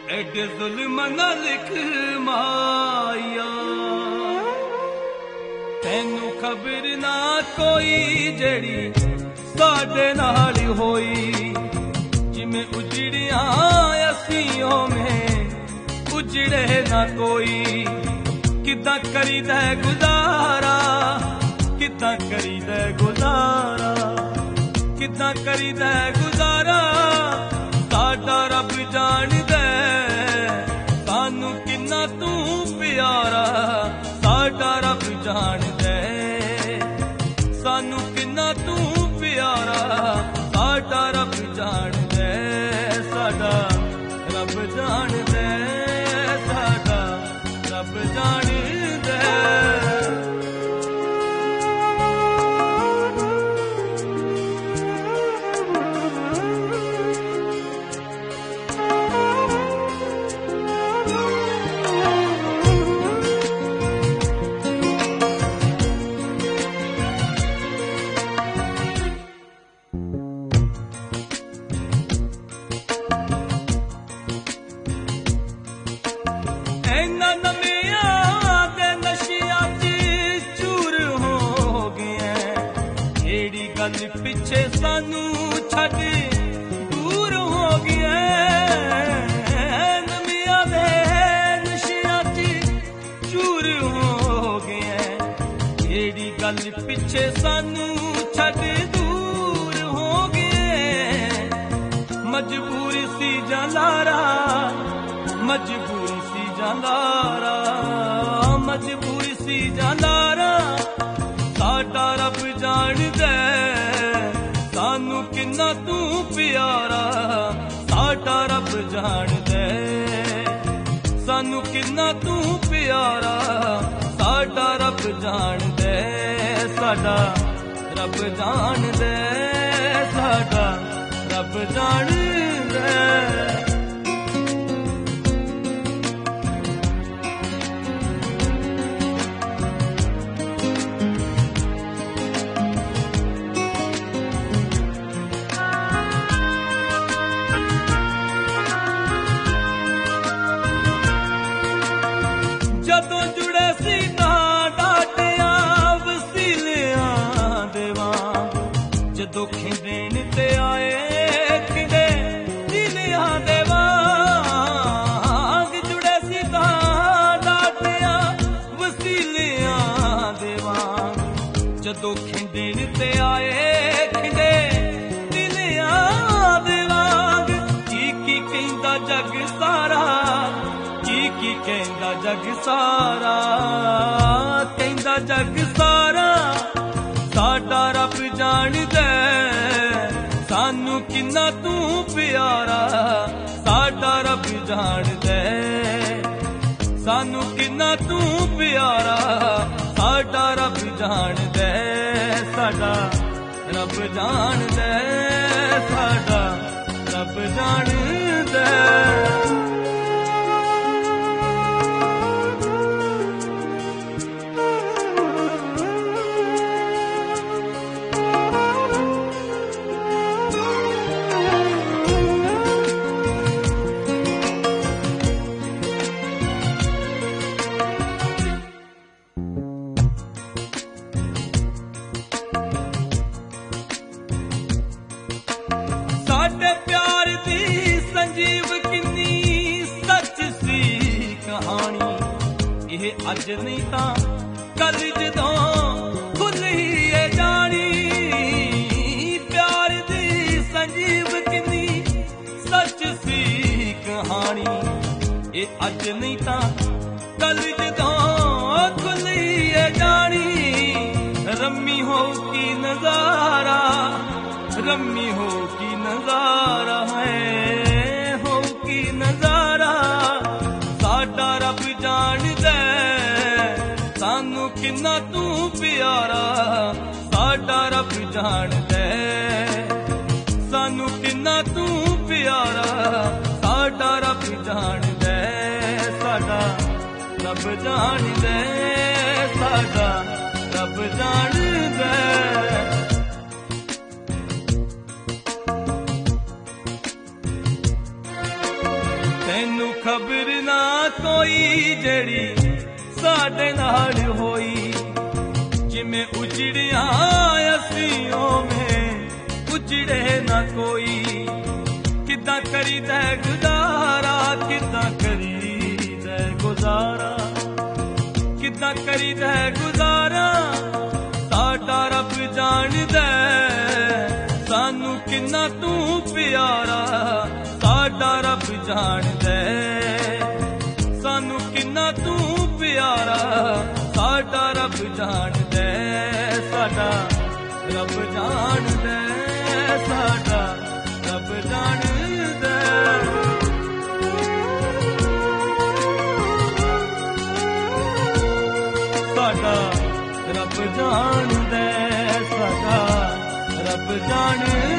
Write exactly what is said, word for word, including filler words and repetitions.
एडे जुल्म ना लिख माया तैनू खबर ना कोई जड़ी साडे नाल होई जिमें उजड़िया असियों में उजड़े ना कोई किदा करीदा गुजारा किदा करीदा गुजारा किदा करीदा गुजारा साडा रब जाणदा सानू किन्ना तू प्यारा साडा रब जाणदा सानू किन्ना तू प्यारा साडा रब जाणदा साडा रब जाणदा साडा रब जाणदा पिछे सानू छड़ दूर हो गया नमिया दे नशिया च चूर हो गया एड़ी गल पिछे सानू छड़ दूर हो गए मजबूरी सी जलारा मजबूरी सी जलारा मजबूरी सी जलारा साडा रब जाणदा सानू किन्ना तू प्यारा साडा रब जाणदा सानू किन्ना तू प्यारा साडा रब जाणदा साडा रब जाणदा साडा रब जाणदा जदों जुड़े सी डाटिया वसीलिया देवा जदों खिंदेन ते आए खिंदे दिलिया देवा जुड़े सी डाटिया वसीलिया देवा जदों खिंदेन ते आए खिंदे दिलिया देवा की की कहंदा जग सारा की की कहंदा जग सारा कहंदा जग सारा साडा रब जाणदा सानू किन्ना तू प्यारा साडा रब जाणदा सानू किन्ना तू प्यारा साडा रब जाणदा साडा रब जाणदा साडा रब जाणदा साडे प्यार दी संजीव किन्नी सच सी कहानी यह अज नहीं तां कल जदों खुली है जानी प्यार दी संजीव किन्नी सच सी कहानी यह अज नहीं तां कल जदों खुली है जानी रम्मी हो की नजारा रम्मी हो की नजारा है हो की नजारा साडा रब जाणदा सानू किन्ना तू प्यारा साडा रब जाणदा सानू किन्ना तू प्यारा साडा रब जाणदा साडा रब जाणदा साडा रब जाणदा ਮੈਨੂੰ ਖਬਰ ਨਾ ਕੋਈ ਜਿਹੜੀ ਸਾਡੇ ਨਾਲ ਹੋਈ। ਜਿਵੇਂ ਉਜੜਿਆ ਅਸੀਂ ਉਵੇਂ ਉਜੜੇ ਨਾ ਕੋਈ। ਕਿੱਦਾਂ ਕਰੀਦਾ ਗੁਜ਼ਾਰਾ, ਕਿੱਦਾਂ ਕਰੀਦਾ ਗੁਜ਼ਾਰਾ, ਕਿੱਦਾਂ ਕਰੀਦਾ ਗੁਜ਼ਾਰਾ। ਸਾਡਾ ਰੱਬ ਜਾਣਦਾ ਸਾਨੂੰ ਕਿੰਨਾ ਤੂੰ ਪਿਆਰਾ। ਸਾਡਾ ਰੱਬ ਜਾਣਦਾ ਸਾਨੂੰ ਕਿੰਨਾ ਤੂੰ ਪਿਆਰਾ। ਸਾਡਾ ਰੱਬ ਜਾਣਦਾ, ਸਾਡਾ ਰੱਬ ਜਾਣਦਾ, ਸਾਡਾ ਰੱਬ ਜਾਣਦਾ। ਸਾਡਾ ਰੱਬ ਜਾਣਦਾ, ਸਾਡਾ ਰੱਬ ਜਾਣਦਾ।